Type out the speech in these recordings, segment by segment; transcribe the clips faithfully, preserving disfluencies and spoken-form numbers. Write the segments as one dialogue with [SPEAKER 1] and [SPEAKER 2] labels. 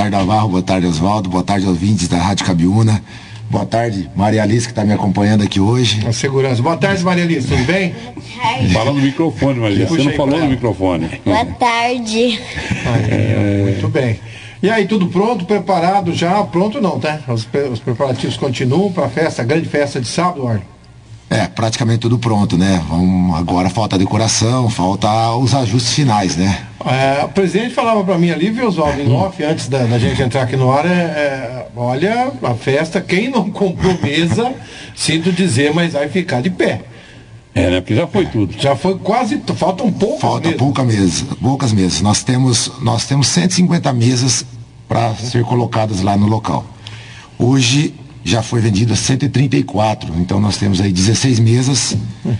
[SPEAKER 1] tarde, Navarro, boa tarde, Oswaldo, boa tarde, ouvintes da Rádio Cabiúna. Boa tarde, Maria Alice, que está me acompanhando aqui hoje.
[SPEAKER 2] A segurança. Boa tarde, Maria Alice, tudo bem?
[SPEAKER 3] Fala no microfone, Maria. Você não falou no microfone.
[SPEAKER 4] Boa tarde.
[SPEAKER 2] Aí, é. Muito bem. E aí, tudo pronto, preparado já? Pronto não, tá? Os, os preparativos continuam para a festa, a grande festa de sábado, Arno?
[SPEAKER 1] É, praticamente tudo pronto, né? Vamos, agora falta a decoração, falta os ajustes finais, né?
[SPEAKER 2] É, o presidente falava para mim ali, viu, Oswaldo, em off, antes da, da gente entrar aqui no ar, é, é, olha, a festa, quem não comprou mesa, sinto dizer, mas vai ficar de pé.
[SPEAKER 3] É, né? Porque já foi tudo.
[SPEAKER 2] Já foi quase, faltam poucas
[SPEAKER 1] Falta
[SPEAKER 2] mesas.
[SPEAKER 1] pouca mesa, poucas mesas. Nós temos, nós temos cento e cinquenta mesas para ser colocadas lá no local. Hoje já foi vendido cento e trinta e quatro, então nós temos aí dezesseis mesas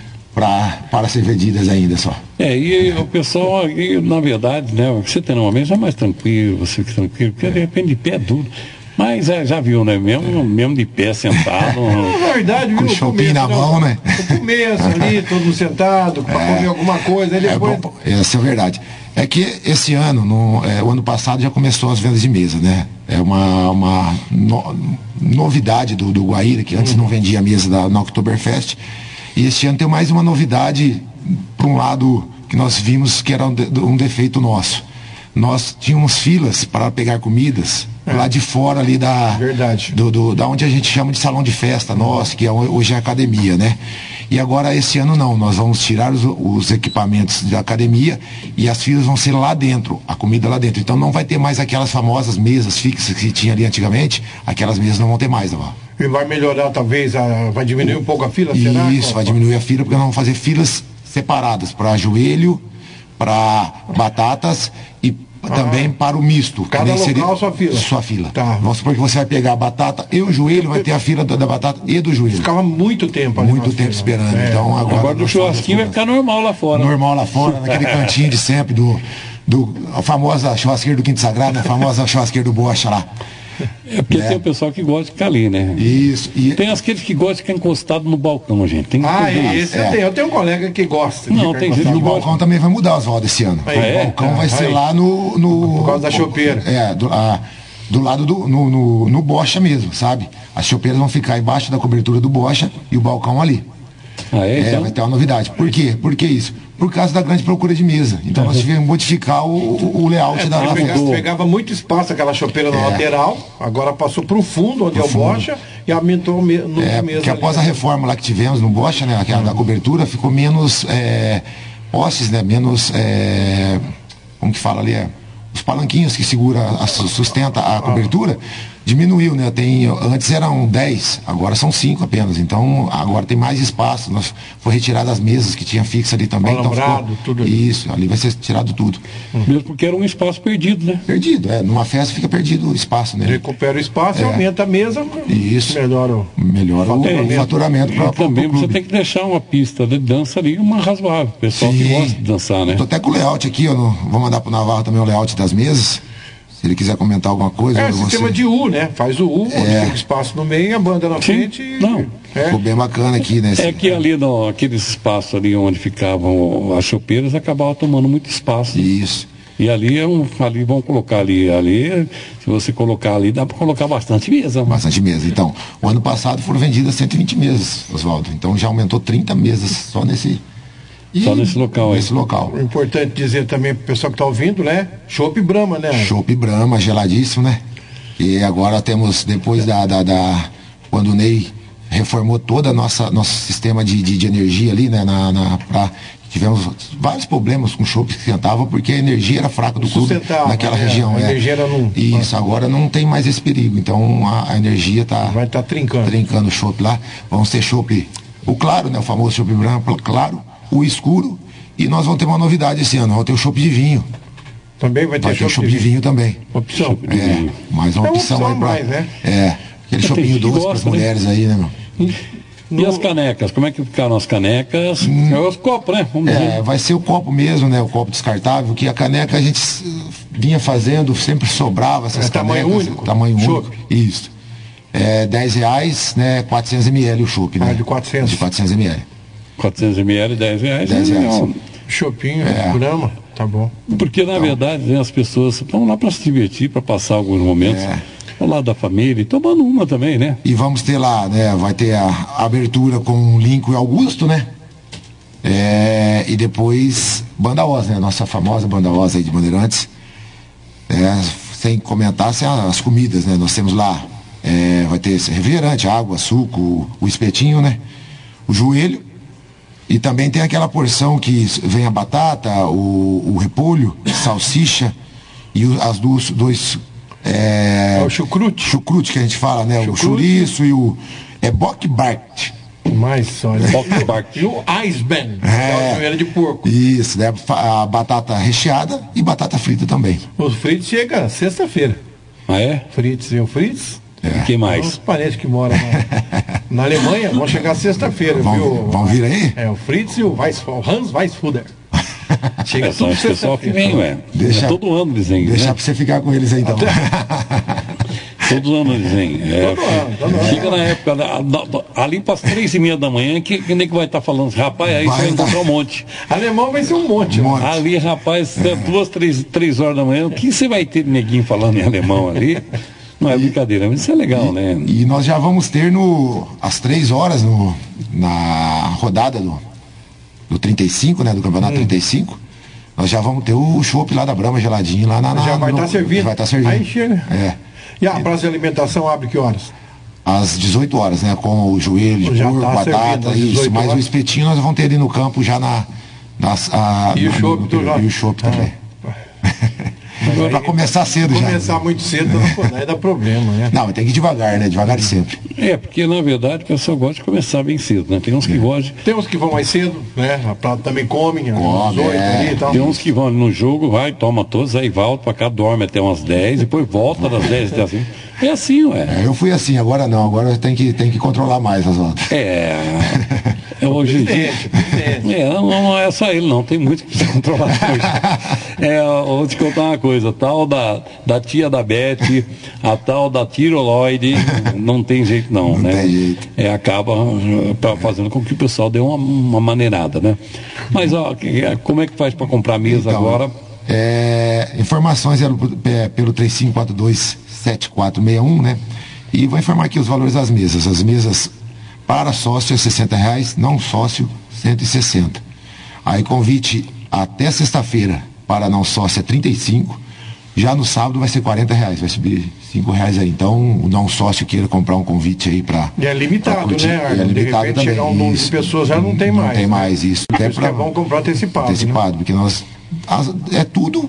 [SPEAKER 1] pra, para ser vendidas ainda só.
[SPEAKER 3] É, e o pessoal, e, na verdade, né, você tem uma mesa é mais tranquilo, você fica tranquilo, porque de repente de pé é duro. Mas é, já viu, né? Mesmo, mesmo de pé, sentado.
[SPEAKER 2] É verdade, viu?
[SPEAKER 1] Com o chopinho na mão, né?
[SPEAKER 2] No começo ali, todo mundo sentado, para é, comer alguma coisa. Ele
[SPEAKER 1] é,
[SPEAKER 2] depois...
[SPEAKER 1] bom, essa é verdade. É que esse ano, no, é, o ano passado já começou as vendas de mesa, né? É uma, uma no, novidade do, do Guaíra, que antes uhum. não vendia mesa da, na Oktoberfest. E este ano tem mais uma novidade, por um lado, que nós vimos que era um, de, um defeito nosso. Nós tínhamos filas para pegar comidas é. lá de fora ali da,
[SPEAKER 2] Verdade.
[SPEAKER 1] Do, do, da onde a gente chama de salão de festa nosso, que é, hoje é a academia, né? E agora esse ano não, nós vamos tirar os, os equipamentos da academia e as filas vão ser lá dentro, a comida lá dentro. Então não vai ter mais aquelas famosas mesas fixas que tinha ali antigamente, aquelas mesas não vão ter mais, Navarro.
[SPEAKER 2] E vai melhorar talvez, a, vai diminuir um pouco a fila, será?
[SPEAKER 1] Isso, vai diminuir a fila porque nós vamos fazer filas separadas para joelho, para batatas e ah, também para o misto.
[SPEAKER 2] Cada local seria sua fila.
[SPEAKER 1] Sua fila.
[SPEAKER 2] Tá.
[SPEAKER 1] Vamos supor que você vai pegar a batata e o joelho, vai ter a fila da, da batata e do joelho.
[SPEAKER 2] Ficava muito tempo ali.
[SPEAKER 1] Muito tempo fila. esperando. É. Então agora.
[SPEAKER 3] Agora do churrasquinho vai ficar normal lá fora.
[SPEAKER 1] Normal lá fora, naquele cantinho de sempre, do, do a famosa churrasqueira do Quinto Sagrado, a famosa churrasqueira do Bocha lá.
[SPEAKER 3] É porque né? tem o pessoal que gosta de ficar ali, né?
[SPEAKER 1] Isso. E...
[SPEAKER 3] Tem aqueles que gostam de ficar encostado no balcão, gente. Tem que
[SPEAKER 2] ah, esse é. eu tenho. Eu tenho um colega que gosta.
[SPEAKER 1] Não, tem gente. E o balcão gosta... também vai mudar, Oswaldo, esse ano.
[SPEAKER 2] Aí,
[SPEAKER 1] o
[SPEAKER 2] é?
[SPEAKER 1] balcão
[SPEAKER 2] ah,
[SPEAKER 1] vai ser
[SPEAKER 2] aí.
[SPEAKER 1] lá no, no.
[SPEAKER 2] Por causa da chopeira.
[SPEAKER 1] É, do, a, do lado do. No, no, no Bocha mesmo, sabe? As chopeiras vão ficar embaixo da cobertura do Bocha e o balcão ali.
[SPEAKER 3] Ah, é,
[SPEAKER 1] é
[SPEAKER 3] então?
[SPEAKER 1] Vai ter uma novidade. Por quê? Por que isso? Por causa da grande procura de mesa. Então uhum. nós tivemos que modificar o, o layout
[SPEAKER 2] é,
[SPEAKER 1] da, da
[SPEAKER 2] pegava, pegava muito espaço aquela chopeira na é. lateral, agora passou para o fundo, onde pro é o fundo. Bocha, e aumentou me, no
[SPEAKER 1] é,
[SPEAKER 2] mesa.
[SPEAKER 1] Porque após ali, a reforma lá que tivemos no Bocha, né, aquela uhum. da cobertura, ficou menos é, postes, né, menos. É, como que fala ali? É, os palanquinhos que segura, a, sustenta a cobertura, diminuiu, né? Tem, antes eram dez, agora são cinco apenas. Então, agora tem mais espaço. Nós, foi retirado as mesas que tinha fixa ali também.
[SPEAKER 2] Alambrado,
[SPEAKER 1] então ficou,
[SPEAKER 2] tudo.
[SPEAKER 1] Isso, ali vai ser tirado tudo.
[SPEAKER 3] Mesmo porque era um espaço perdido, né?
[SPEAKER 1] Perdido, é. Numa festa fica perdido o espaço, né?
[SPEAKER 2] Recupera o espaço, é. aumenta a mesa,
[SPEAKER 1] isso.
[SPEAKER 2] melhora o,
[SPEAKER 1] melhora o faturamento. O faturamento
[SPEAKER 3] para também você tem que deixar uma pista de dança ali, uma razoável. O pessoal Sim. que gosta de dançar, né?
[SPEAKER 1] Eu tô até com o layout aqui, eu não, vou mandar pro Navarro também o layout das mesas. Se ele quiser comentar alguma coisa.
[SPEAKER 2] É, sistema
[SPEAKER 1] você...
[SPEAKER 2] de U, né? Faz o U, é. tem espaço no meio, a banda na Sim. frente. E...
[SPEAKER 3] Não.
[SPEAKER 1] É. Ficou bem bacana aqui, né?
[SPEAKER 3] É que ali, no, aqueles espaços ali onde ficavam as chopeiras, acabava tomando muito espaço.
[SPEAKER 1] Isso.
[SPEAKER 3] E ali, é um, ali vão colocar ali, ali, se você colocar ali, dá para colocar bastante mesa.
[SPEAKER 1] Bastante mesa. Então, o ano passado foram vendidas cento e vinte mesas, Oswaldo. Então já aumentou trinta mesas só nesse...
[SPEAKER 3] E só nesse local aí.
[SPEAKER 1] Nesse local.
[SPEAKER 2] É importante dizer também para o pessoal que está ouvindo, né? Chopp Brahma, né?
[SPEAKER 1] Chopp Brahma, geladíssimo, né? E agora temos, depois da, da, da quando o Ney reformou todo o nosso sistema de, de, de energia ali, né? Na, na, pra, tivemos vários problemas com o chopp que esquentava, porque a energia era fraca do clube naquela
[SPEAKER 2] é,
[SPEAKER 1] região.
[SPEAKER 2] A
[SPEAKER 1] é.
[SPEAKER 2] energia era num...
[SPEAKER 1] Isso, agora não tem mais esse perigo. Então a, a energia está...
[SPEAKER 2] Vai estar tá trincando.
[SPEAKER 1] Trincando o chopp lá. Vamos ter chopp, o claro, né? O famoso chopp Brahma, claro. O escuro, e nós vamos ter uma novidade esse ano, vamos ter o chopp de vinho.
[SPEAKER 2] Também vai ter,
[SPEAKER 1] vai ter o chopp de vinho também.
[SPEAKER 2] Opção.
[SPEAKER 1] É, mais uma
[SPEAKER 2] é
[SPEAKER 1] opção,
[SPEAKER 2] opção
[SPEAKER 1] aí pra,
[SPEAKER 2] mais, né?
[SPEAKER 1] É, aquele choppinho doce para as mulheres, né? Aí, né, meu?
[SPEAKER 3] E, no... e as canecas, como é que ficaram as canecas? Hum, é os copos, né? Vamos
[SPEAKER 1] é,
[SPEAKER 3] dizer.
[SPEAKER 1] vai ser o copo mesmo, né? O copo descartável, que a caneca a gente vinha fazendo, sempre sobrava essas
[SPEAKER 2] é,
[SPEAKER 1] canecas.
[SPEAKER 2] Tamanho único?
[SPEAKER 1] Tamanho
[SPEAKER 2] Chopp.
[SPEAKER 1] único, isso. É, dez reais, né? quatrocentos mililitros o chopp, né?
[SPEAKER 2] Ah, de quatrocentos.
[SPEAKER 1] De quatrocentos mililitros.
[SPEAKER 3] quatrocentos mililitros, dez reais.
[SPEAKER 1] dez reais.
[SPEAKER 2] Chopinho,
[SPEAKER 1] é.
[SPEAKER 2] Brahma. Tá bom.
[SPEAKER 3] Porque, na
[SPEAKER 1] Então.
[SPEAKER 3] verdade, né, as pessoas vão lá para se divertir, para passar alguns momentos
[SPEAKER 1] É.
[SPEAKER 3] ao lado da família, e tomando uma também, né?
[SPEAKER 1] E vamos ter lá, né? Vai ter a abertura com Lincoln e Augusto, né? É, e depois Banda Oz, né? Nossa famosa Banda Oz aí de Bandeirantes. É, sem comentar sem as comidas, né? Nós temos lá, é, vai ter esse refrigerante, água, suco, o espetinho, né? O joelho. E também tem aquela porção que vem a batata, o, o repolho, salsicha e o, as duas, dois... É,
[SPEAKER 2] É o chucrute.
[SPEAKER 1] chucrute que a gente fala, né? O
[SPEAKER 2] Chucrute.
[SPEAKER 1] chouriço e o... É bockbart.
[SPEAKER 2] Mais, olha.
[SPEAKER 3] Bockbart.
[SPEAKER 2] E o Eisbein, que
[SPEAKER 1] É.
[SPEAKER 2] é o joelho de porco.
[SPEAKER 1] Isso, né? Fa- A batata recheada e batata frita também.
[SPEAKER 2] O Fritz chega sexta-feira.
[SPEAKER 3] Ah, é?
[SPEAKER 2] Fritz e o Fritz,
[SPEAKER 3] E quem
[SPEAKER 2] os
[SPEAKER 3] mais?
[SPEAKER 2] parentes que moram na, na Alemanha, vão chegar sexta-feira,
[SPEAKER 1] Vão,
[SPEAKER 2] viu?
[SPEAKER 1] vão vir aí?
[SPEAKER 2] É, o Fritz e o, Weiss, o Hans Weissfuder. Chega
[SPEAKER 3] É só
[SPEAKER 2] tudo
[SPEAKER 3] esse pessoal que
[SPEAKER 2] sexta-feira.
[SPEAKER 3] vem, ué.
[SPEAKER 1] Deixa-
[SPEAKER 3] É todo ano eles vêm,
[SPEAKER 1] Deixar
[SPEAKER 3] né?
[SPEAKER 1] pra você ficar com eles aí então.
[SPEAKER 3] Todo ano eles vêm. É,
[SPEAKER 2] Todo ano, todo ano.
[SPEAKER 3] Chega na época, da- da- ali para as três e meia da manhã, que, que nem que vai estar falando, rapaz, aí
[SPEAKER 1] Vai
[SPEAKER 3] você vai
[SPEAKER 1] dar.
[SPEAKER 3] encontrar um monte.
[SPEAKER 2] Alemão vai ser um monte.
[SPEAKER 1] Um
[SPEAKER 2] né?
[SPEAKER 1] monte.
[SPEAKER 3] Ali, rapaz, é duas, três, três horas da manhã, o que você vai ter de neguinho falando em alemão ali? Não é brincadeira, mas isso é legal, né?
[SPEAKER 1] E nós já vamos ter no, às três horas no, na rodada do, do trinta e cinco, né? Do campeonato
[SPEAKER 2] Hum.
[SPEAKER 1] trinta e cinco. Nós já vamos ter o chopp lá da Brahma geladinho lá na. na
[SPEAKER 2] Já vai
[SPEAKER 1] no-
[SPEAKER 2] estar servindo.
[SPEAKER 1] Vai estar servindo.
[SPEAKER 2] Aí chega.
[SPEAKER 1] É.
[SPEAKER 2] E a praça de alimentação abre que horas?
[SPEAKER 1] Às dezoito horas, né? Com o joelho de
[SPEAKER 2] Já
[SPEAKER 1] porco,
[SPEAKER 2] tá servindo
[SPEAKER 1] batata,
[SPEAKER 2] às
[SPEAKER 1] isso.
[SPEAKER 2] dezoito
[SPEAKER 1] Mas o
[SPEAKER 2] horas.
[SPEAKER 1] espetinho nós vamos ter ali no campo já na. nas- a-
[SPEAKER 2] E o
[SPEAKER 1] no-
[SPEAKER 2] chopp
[SPEAKER 1] no-
[SPEAKER 2] tu já-
[SPEAKER 1] E o chopp
[SPEAKER 2] Ah.
[SPEAKER 1] também.
[SPEAKER 2] Mas
[SPEAKER 1] Pra
[SPEAKER 2] aí,
[SPEAKER 1] começar cedo já.
[SPEAKER 2] Começar muito cedo não aí dá problema, né?
[SPEAKER 1] Não, tem que ir devagar, né? Devagar e sempre.
[SPEAKER 3] É, porque na verdade o pessoal gosta de começar bem cedo, né? Tem uns que gostam,
[SPEAKER 2] Tem uns que vão mais cedo, né? A prata também comem, às
[SPEAKER 1] Come,
[SPEAKER 2] oito
[SPEAKER 1] é.
[SPEAKER 2] ali e tal.
[SPEAKER 3] tem uns que vão no jogo, vai, toma todos, aí volta pra cá, dorme até umas dez, depois volta das dez até assim. É assim, ué.
[SPEAKER 1] É, eu fui assim, agora não, agora tem que, tem que controlar mais as outras.
[SPEAKER 3] É. é hoje em dia.
[SPEAKER 2] Presidente, presidente.
[SPEAKER 3] É, não, não é só ele, não. Tem muito que precisa controlar hoje. É, eu vou te contar uma coisa. A tal da, da tia da Beth, a tal da tiroide, não tem jeito não,
[SPEAKER 1] Não
[SPEAKER 3] né?
[SPEAKER 1] tem jeito.
[SPEAKER 3] É, acaba eh, pra- fazendo com que o pessoal dê uma, uma maneirada, né? Mas, ó, que- como é que faz para comprar mesa
[SPEAKER 1] Então,
[SPEAKER 3] agora?
[SPEAKER 1] é, informações eram é, pelo três cinco quatro dois sete quatro seis um, né? E vou informar aqui os valores das mesas. As mesas para sócio é sessenta reais, não sócio cento e sessenta. Aí convite até sexta-feira para não sócio é trinta e cinco. Já no sábado vai ser quarenta reais, vai subir cinco reais aí. Então o não sócio queira comprar um convite aí para.
[SPEAKER 2] E é limitado, né,
[SPEAKER 1] É
[SPEAKER 2] Arnold? De
[SPEAKER 1] limitado
[SPEAKER 2] repente
[SPEAKER 1] também.
[SPEAKER 2] chegar um número de
[SPEAKER 1] isso.
[SPEAKER 2] pessoas já não tem mais.
[SPEAKER 1] Não tem
[SPEAKER 2] né?
[SPEAKER 1] mais isso.
[SPEAKER 2] Por
[SPEAKER 1] Até
[SPEAKER 2] isso que é
[SPEAKER 1] pra-
[SPEAKER 2] bom comprar antecipado. Né?
[SPEAKER 1] antecipado, porque nós as- é tudo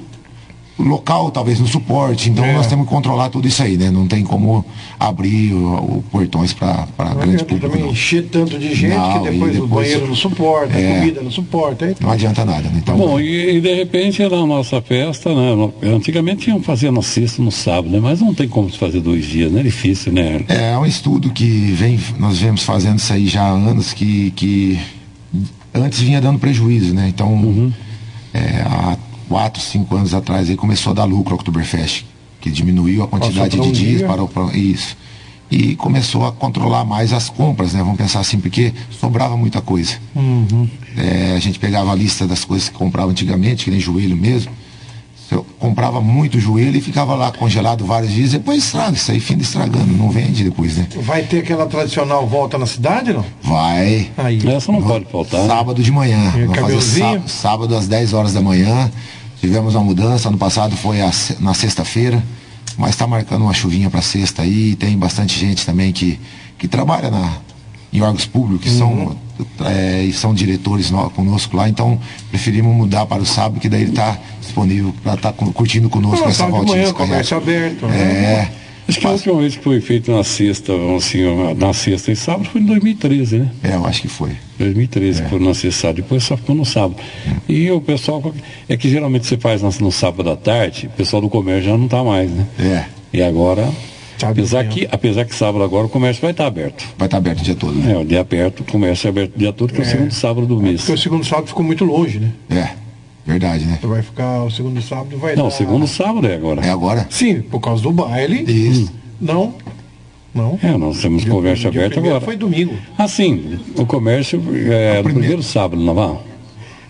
[SPEAKER 1] local, talvez no suporte, então
[SPEAKER 2] É.
[SPEAKER 1] nós temos que controlar tudo isso aí, né? Não tem como abrir o, o portões para
[SPEAKER 2] Não
[SPEAKER 1] grande
[SPEAKER 2] adianta
[SPEAKER 1] público.
[SPEAKER 2] também
[SPEAKER 1] Não.
[SPEAKER 2] encher tanto de gente
[SPEAKER 1] Não,
[SPEAKER 2] que
[SPEAKER 1] e
[SPEAKER 2] depois, o
[SPEAKER 1] depois-
[SPEAKER 2] banheiro não suporta,
[SPEAKER 1] É.
[SPEAKER 2] a comida não suporta. Aí,
[SPEAKER 1] Não adianta nada, né? Então,
[SPEAKER 3] Bom, e, e de repente na nossa festa, né? no- Antigamente iam fazer na sexta, no sábado, né? Mas não tem como se fazer dois dias, né? É difícil, né?
[SPEAKER 1] é um estudo que vem, nós vemos fazendo isso aí já há anos, que, que antes vinha dando prejuízo, né? Então,
[SPEAKER 2] Uhum.
[SPEAKER 1] é, há quatro, cinco anos atrás aí começou a dar lucro ao Oktoberfest, que diminuiu a quantidade
[SPEAKER 2] pra
[SPEAKER 1] de
[SPEAKER 2] um
[SPEAKER 1] dias
[SPEAKER 2] dia.
[SPEAKER 1] para o pra- isso. E começou a controlar mais as compras, né? Vamos pensar assim, porque sobrava muita coisa.
[SPEAKER 2] Uhum.
[SPEAKER 1] É, a gente pegava a lista das coisas que comprava antigamente, que nem joelho mesmo. Eu comprava muito joelho e ficava lá congelado vários dias, depois estraga, isso aí finda estragando, não vende depois, né?
[SPEAKER 2] Vai ter aquela tradicional volta na cidade, não?
[SPEAKER 1] Vai.
[SPEAKER 2] Aí.
[SPEAKER 3] Essa não pode faltar.
[SPEAKER 1] Sábado de manhã.
[SPEAKER 2] E o
[SPEAKER 1] Vamos fazer
[SPEAKER 2] caminhãozinho?
[SPEAKER 1] sá- sábado às dez horas da manhã. Tivemos uma mudança. Ano passado foi a se- na sexta-feira. Mas está marcando uma chuvinha para sexta aí. Tem bastante gente também que, que trabalha na, em órgãos públicos, que são, é, e são diretores no- conosco lá. Então preferimos mudar para o sábado, que daí ele está disponível para estar curtindo conosco
[SPEAKER 2] Não,
[SPEAKER 1] essa
[SPEAKER 2] sábado de
[SPEAKER 1] voltinha.
[SPEAKER 2] manhã,
[SPEAKER 1] escarrega.
[SPEAKER 2] comércio aberto. né?
[SPEAKER 1] É.
[SPEAKER 3] Acho que a última vez que foi feito na sexta, assim, na sexta e sábado foi em dois mil e treze, né?
[SPEAKER 1] É, eu acho que foi.
[SPEAKER 3] dois mil e treze
[SPEAKER 1] É.
[SPEAKER 3] que foi no sábado, depois só ficou no sábado. E o pessoal, é que geralmente você faz no, no sábado à tarde, o pessoal do comércio já não está mais, né?
[SPEAKER 1] É.
[SPEAKER 3] E agora,
[SPEAKER 2] Sábado
[SPEAKER 3] apesar
[SPEAKER 2] de manhã.
[SPEAKER 3] que, apesar que sábado agora o comércio vai estar aberto.
[SPEAKER 1] Vai estar aberto o dia todo, né?
[SPEAKER 3] É, o dia aberto, o comércio é aberto o dia todo, que é o segundo sábado do mês.
[SPEAKER 2] Porque o segundo sábado ficou muito longe, né?
[SPEAKER 1] É. Verdade, né?
[SPEAKER 2] Vai ficar, o segundo sábado vai
[SPEAKER 3] Não,
[SPEAKER 2] dar...
[SPEAKER 3] o segundo sábado é agora.
[SPEAKER 1] É agora?
[SPEAKER 2] Sim, por causa do baile.
[SPEAKER 1] Isso.
[SPEAKER 2] Não. Não.
[SPEAKER 3] É, nós temos
[SPEAKER 2] Dia-
[SPEAKER 3] comércio
[SPEAKER 2] dia
[SPEAKER 3] aberto
[SPEAKER 2] primeiro
[SPEAKER 3] agora.
[SPEAKER 2] Foi domingo.
[SPEAKER 3] Assim, o comércio é, no
[SPEAKER 1] primeiro.
[SPEAKER 3] primeiro sábado, não vai?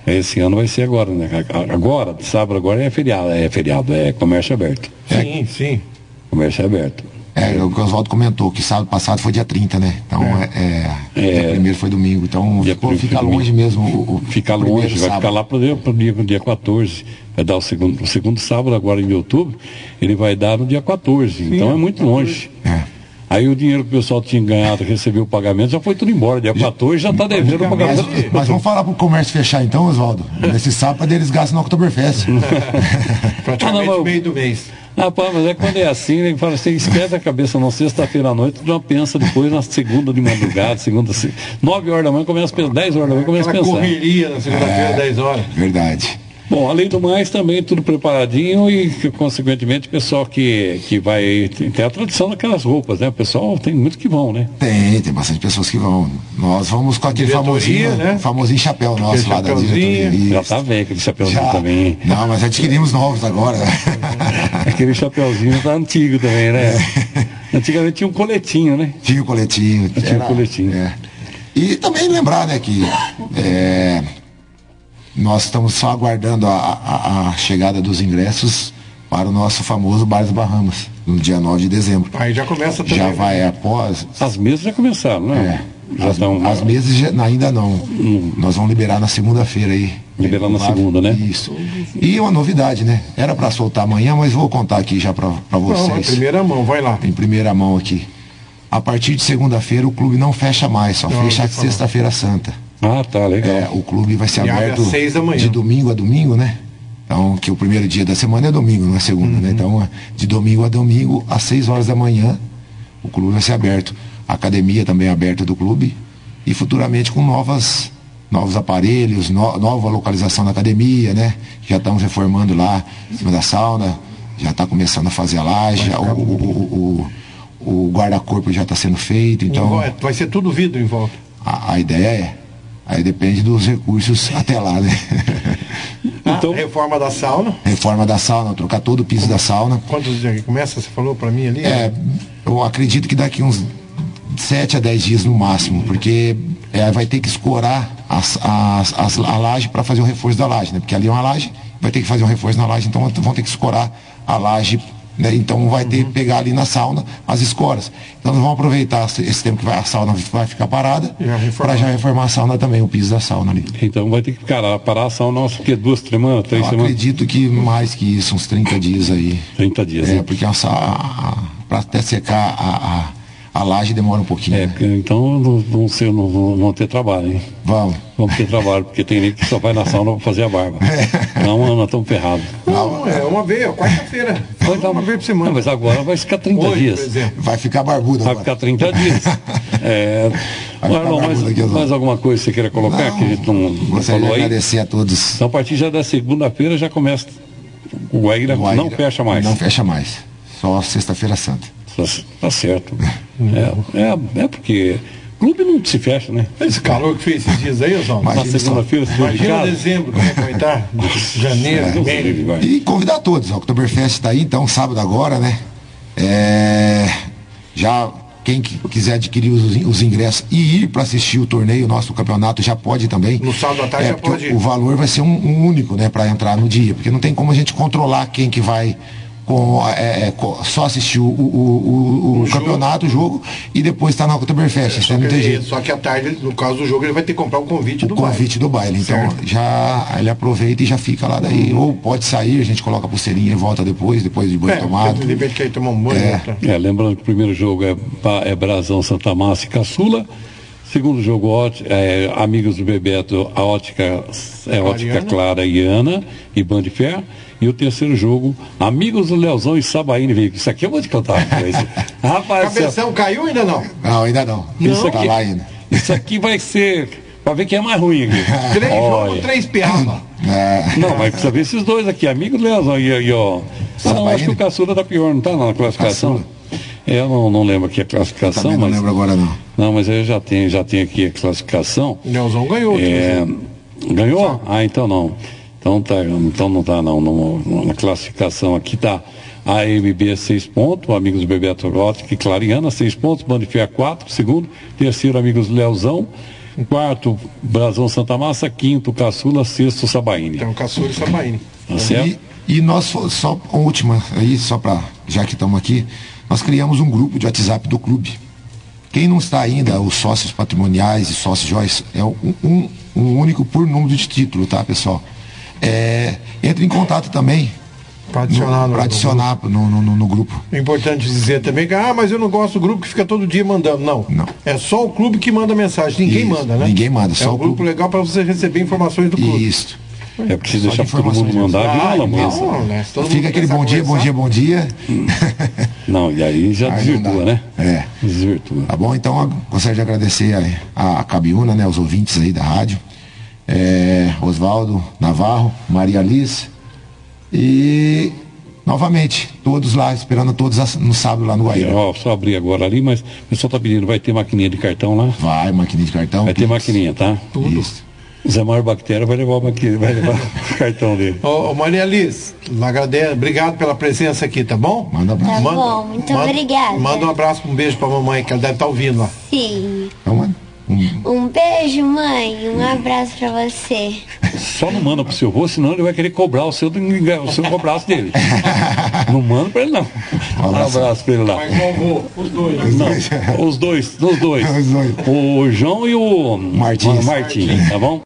[SPEAKER 3] Esse ano vai ser agora, né? Agora, sábado agora é feriado, é feriado, é comércio aberto.
[SPEAKER 2] Sim, é. sim.
[SPEAKER 3] Comércio aberto.
[SPEAKER 1] É, o que o Oswaldo comentou, que sábado passado foi dia trinta, né? Então, é, é, é, dia primeiro foi domingo, então ficou, fica longe mesmo. O, o
[SPEAKER 3] fica longe, vai sábado. Ficar lá para o dia, dia quatorze. Vai dar o segundo, o segundo sábado agora em outubro, ele vai dar no dia quatorze, sim, então é muito longe. É. Aí o dinheiro que o pessoal tinha ganhado, recebeu o pagamento, já foi tudo embora. Dia quatorze já está devendo o pagamento.
[SPEAKER 1] Mas, mas vamos falar para o comércio fechar então, Oswaldo? Nesse sábado eles gastam no Oktoberfest.
[SPEAKER 2] Praticamente ah, não, meio do mês.
[SPEAKER 3] Rapaz, mas é quando é assim, ele fala assim, esquece a cabeça na sexta-feira à noite, já pensa depois na segunda de madrugada, segunda, nove horas da manhã, começa a pensar, dez horas da manhã, começa a pensar.
[SPEAKER 2] Correria na segunda-feira, é, dez horas.
[SPEAKER 1] Verdade.
[SPEAKER 3] Bom, além do mais, também tudo preparadinho e, consequentemente, o pessoal que, que vai... Tem, tem a tradição daquelas roupas, né? O pessoal tem muitos que vão, né?
[SPEAKER 1] Tem, tem bastante pessoas que vão. Nós vamos com aquele famosinho, né? famosinho chapéu nosso aquele lá da diretoria.
[SPEAKER 3] Já tá velho aquele chapéuzinho Já. também.
[SPEAKER 1] Não, mas adquirimos novos agora.
[SPEAKER 3] Aquele chapéuzinho tá antigo também, né? É. Antigamente tinha um coletinho, né?
[SPEAKER 1] Tinha um coletinho.
[SPEAKER 3] Tinha era, um coletinho.
[SPEAKER 1] É. E também lembrar, né, que... É, nós estamos só aguardando a, a, a chegada dos ingressos para o nosso famoso Bar das Bahamas, no dia nove de dezembro.
[SPEAKER 2] Aí já começa também.
[SPEAKER 1] Já vai após...
[SPEAKER 3] As mesas já começaram, né?
[SPEAKER 1] É, já as, estão... as mesas já, ainda não. Hum. Nós vamos liberar na segunda-feira aí.
[SPEAKER 3] Liberar na segunda, né?
[SPEAKER 1] Isso. E uma novidade, né? Era para soltar amanhã, mas vou contar aqui já para vocês.
[SPEAKER 2] Não, em primeira mão, vai lá.
[SPEAKER 1] Em primeira mão aqui. A partir de segunda-feira o clube não fecha mais, só não, fecha sexta-feira santa.
[SPEAKER 3] Ah, tá, legal.
[SPEAKER 1] É, o clube vai ser
[SPEAKER 2] e
[SPEAKER 1] aberto
[SPEAKER 2] seis da manhã.
[SPEAKER 1] De domingo a domingo, né? Então, que o primeiro dia da semana é domingo, não é segunda, uhum. né? Então, de domingo a domingo, às seis horas da manhã, o clube vai ser aberto. A academia também é aberta do clube. E futuramente com novas, novos aparelhos, no, nova localização da academia, né? Já estamos reformando lá em cima da sauna, já está começando a fazer a laje, o, o, o, o guarda-corpo já está sendo feito. Então,
[SPEAKER 2] vai ser tudo vidro em volta.
[SPEAKER 1] A, a ideia é. Aí depende dos recursos até lá, né?
[SPEAKER 2] Então, ah, reforma da sauna?
[SPEAKER 1] Reforma da sauna, trocar todo o piso Como, da sauna.
[SPEAKER 2] Quantos dias que começa? Você falou para mim ali?
[SPEAKER 1] É, eu acredito que daqui uns sete a dez dias no máximo, porque é, vai ter que escorar as, as, as, a laje para fazer o reforço da laje, né? Porque ali é uma laje, vai ter que fazer um reforço na laje, então vão ter que escorar a laje, né? Então vai ter que pegar ali na sauna as escoras. Então nós vamos aproveitar esse tempo que vai, a sauna vai ficar parada para já reformar a sauna também, o piso da sauna ali.
[SPEAKER 3] Então vai ter que ficar, parar a sauna, nossa, que duas semanas, três
[SPEAKER 1] Eu
[SPEAKER 3] semanas?
[SPEAKER 1] Acredito que mais que isso, uns trinta dias aí.
[SPEAKER 3] trinta dias.
[SPEAKER 1] É,
[SPEAKER 3] né?
[SPEAKER 1] porque para até secar a, a a laje demora um pouquinho.
[SPEAKER 3] É,
[SPEAKER 1] né?
[SPEAKER 3] Então não vão, ser, não vão ter trabalho, hein?
[SPEAKER 1] Vamos.
[SPEAKER 3] Vamos ter trabalho, porque tem gente que só vai na sauna para fazer a barba. É. Não, nós estamos ferrados.
[SPEAKER 2] Não, é uma vez, quarta-feira.
[SPEAKER 3] Uma, uma vez por semana. Não, mas agora vai ficar trinta
[SPEAKER 2] Hoje,
[SPEAKER 3] dias.
[SPEAKER 1] Vai ficar barbudo
[SPEAKER 3] Vai
[SPEAKER 1] agora.
[SPEAKER 3] ficar trinta dias. É, Marlon, mais, mais alguma coisa que você queira colocar?
[SPEAKER 1] Não,
[SPEAKER 3] que a gente não, não
[SPEAKER 1] falou
[SPEAKER 3] de
[SPEAKER 1] agradecer
[SPEAKER 3] aí?
[SPEAKER 1] a todos.
[SPEAKER 3] Então, a partir já da segunda-feira já começa. O Guaíra, o Guaíra não fecha mais.
[SPEAKER 1] Não fecha mais. Só sexta-feira santa.
[SPEAKER 3] Tá certo. É, é, é porque clube não se fecha, né?
[SPEAKER 2] Esse calor que fez esses dias aí, Oswaldo.
[SPEAKER 3] Na segunda-feira,
[SPEAKER 2] imagina dezembro, como é que vai estar? Janeiro,
[SPEAKER 1] é. E convidar todos. O Oktoberfest está aí, então, sábado agora, né? É, já quem quiser adquirir os, os ingressos e ir para assistir o torneio nosso do campeonato já pode também.
[SPEAKER 2] No sábado à tarde
[SPEAKER 1] é,
[SPEAKER 2] já pode ir.
[SPEAKER 1] O valor vai ser um, um único, né? Para entrar no dia, porque não tem como a gente controlar quem que vai com, é, com, só assistir o, o, o, o, o campeonato, jogo. o jogo, e depois está na Oktoberfest. É,
[SPEAKER 2] só,
[SPEAKER 1] não
[SPEAKER 2] que
[SPEAKER 1] tem
[SPEAKER 2] ele,
[SPEAKER 1] jeito.
[SPEAKER 2] só que à tarde, no caso do jogo, ele vai ter que comprar o convite
[SPEAKER 1] o
[SPEAKER 2] do
[SPEAKER 1] convite
[SPEAKER 2] baile.
[SPEAKER 1] do baile. Então certo. já ele aproveita e já fica lá daí. Uhum. Ou pode sair, a gente coloca a pulseirinha e volta depois, depois de banho
[SPEAKER 2] é,
[SPEAKER 1] tomado.
[SPEAKER 2] De repente quer ir tomar um banho.
[SPEAKER 3] É. É, lembrando que o primeiro jogo é, é Brasão, Santa Massa e Caçula. Segundo jogo, é, Amigos do Bebeto, a ótica é Ótica Clara e Ana e Band de Ferro. E o terceiro jogo, Amigos do Leozão e Sabaíne Veículos. Isso aqui eu vou te contar.
[SPEAKER 2] Rapaz, Cabeção caiu ou ainda não?
[SPEAKER 1] Não, ainda não.
[SPEAKER 3] não. Isso, aqui,
[SPEAKER 1] tá lá ainda.
[SPEAKER 3] Isso aqui vai ser, para ver quem é mais ruim aqui.
[SPEAKER 2] Três jogos, três piadas.
[SPEAKER 1] É.
[SPEAKER 3] Não, mas precisa ver esses dois aqui, Amigos do Leozão e, e ó. Ah, não, acho que o Caçula tá pior, não tá na classificação? Caçula. É, eu não, não lembro aqui a classificação.
[SPEAKER 1] Também não
[SPEAKER 3] mas,
[SPEAKER 1] lembro agora não.
[SPEAKER 3] Não, mas eu já tenho, já tenho aqui a classificação.
[SPEAKER 2] O Leozão ganhou.
[SPEAKER 3] É, ganhou? Ah, então não. Então, tá, então não está não, não, na classificação aqui está a M B seis pontos, Amigos do Bebeto Rótica e Clariana seis pontos, Bandifé quatro, segundo, terceiro Amigos do Leozão, Quarto, Brasão Santa Massa. Quinto, Caçula. Sexto, Sabaíne.
[SPEAKER 2] Então, Caçula e Sabaíne.
[SPEAKER 3] Tá certo?
[SPEAKER 1] E, e nós, só a última, aí, só para, já que estamos aqui, nós criamos um grupo de WhatsApp do clube. Quem não está ainda, os sócios patrimoniais e sócios Joyce, é um, um, um único por número de título, tá, pessoal? É, entre em contato também
[SPEAKER 2] Para adicionar,
[SPEAKER 1] para adicionar no, no, no, no grupo.
[SPEAKER 2] É importante dizer também que, ah, mas eu não gosto do grupo que fica todo dia mandando. Não.
[SPEAKER 1] Não.
[SPEAKER 2] É só o clube que manda mensagem. Ninguém
[SPEAKER 1] Isso,
[SPEAKER 2] manda, né?
[SPEAKER 1] ninguém manda,
[SPEAKER 2] é
[SPEAKER 1] só
[SPEAKER 2] um
[SPEAKER 1] o
[SPEAKER 2] grupo
[SPEAKER 1] clube.
[SPEAKER 2] legal para você receber informações do clube.
[SPEAKER 1] Isso.
[SPEAKER 3] É porque se
[SPEAKER 1] Só
[SPEAKER 3] deixar
[SPEAKER 1] de
[SPEAKER 3] todo mundo
[SPEAKER 1] informações.
[SPEAKER 3] mandar, vira
[SPEAKER 2] Ah,
[SPEAKER 3] uma lambança.
[SPEAKER 2] não, né? Todo
[SPEAKER 1] Fica
[SPEAKER 2] mundo
[SPEAKER 1] aquele
[SPEAKER 2] começar a
[SPEAKER 1] bom dia, bom
[SPEAKER 2] conversar.
[SPEAKER 1] dia, bom dia.
[SPEAKER 3] Não, e aí já
[SPEAKER 1] Aí não
[SPEAKER 3] desvirtua,
[SPEAKER 1] dá.
[SPEAKER 3] né?
[SPEAKER 1] É.
[SPEAKER 3] Desvirtua.
[SPEAKER 1] Tá bom? Então, eu gostaria de agradecer a, a Cabiúna, né, os ouvintes aí da rádio, é, Oswaldo Navarro, Maria Alice, e novamente, todos lá, esperando todos as- no sábado lá no Guaíra.
[SPEAKER 3] Ó, só abrir agora ali, mas o pessoal tá pedindo, vai ter maquininha de cartão lá?
[SPEAKER 1] Vai, maquininha de cartão.
[SPEAKER 3] Vai ter
[SPEAKER 1] Pix.
[SPEAKER 3] maquininha, tá?
[SPEAKER 1] Isso.
[SPEAKER 3] O Zé Mário Bactéria vai levar, a maquininha, vai levar o cartão dele.
[SPEAKER 2] Ô, ô, Maria Liz, agrade- obrigado pela presença aqui, tá bom?
[SPEAKER 1] Manda um abraço.
[SPEAKER 4] Tá bom, muito
[SPEAKER 2] manda-
[SPEAKER 4] obrigada.
[SPEAKER 2] Manda um abraço, um beijo pra mamãe, que ela deve estar ouvindo lá.
[SPEAKER 4] Sim.
[SPEAKER 1] Então, mano, um-
[SPEAKER 4] Um beijo, mãe. Um abraço pra você.
[SPEAKER 3] Só não manda pro seu avô, senão ele vai querer cobrar o seu, o seu abraço dele. Não manda pra ele, não. Um abraço pra ele lá.
[SPEAKER 2] Mas qual vou? Os dois.
[SPEAKER 3] Não, os dois, os dois.
[SPEAKER 1] Os dois.
[SPEAKER 3] O João e o
[SPEAKER 1] Martins.
[SPEAKER 3] Martins, tá bom?